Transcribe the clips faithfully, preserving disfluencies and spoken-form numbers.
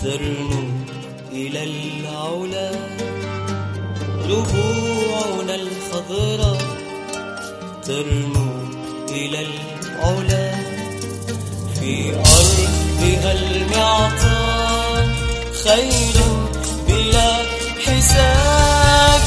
ترنو إلى العلا، ربوعنا الخضراء ترنو إلى العلا، في أرضها المعطاء خير بلا حساب.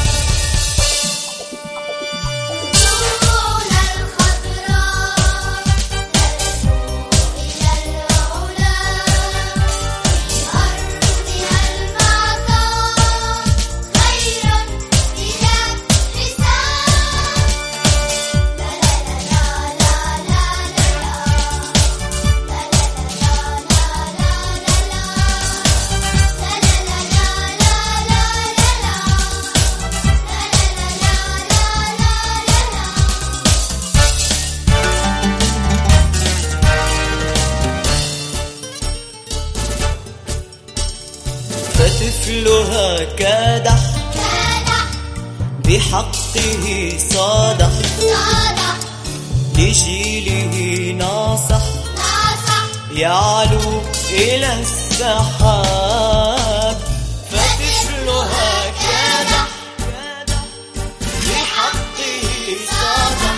فطفلها كادح بحقه صادح، لجيله ناصح يعلو إلى السحاب. فطفلها كادح بحقه صادح،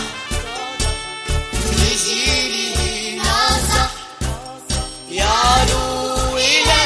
لجيله ناصح يعلو إلى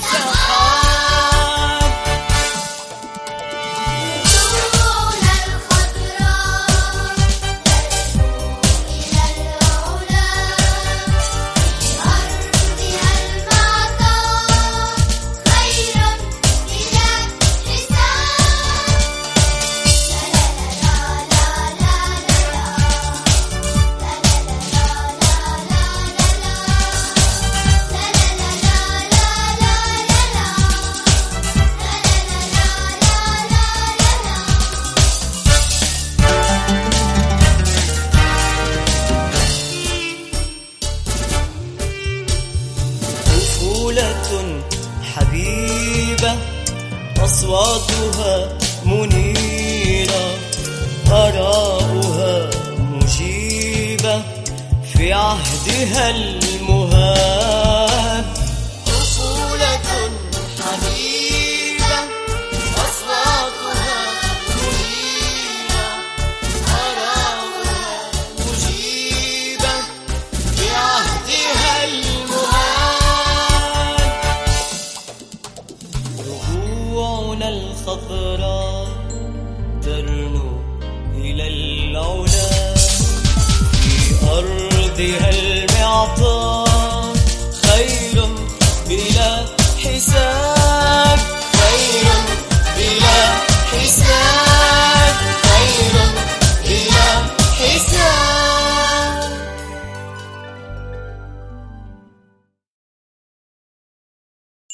حبيبة، أصواتها منيرة، آراؤها مجيبة في عهدها المهاب. طفولة حبيبة، أصواتها منيرة، آراؤها مجيبة في عهدها الخضراء ترنو إلى العلا، في أرضها المعطاء خير بلا حساب.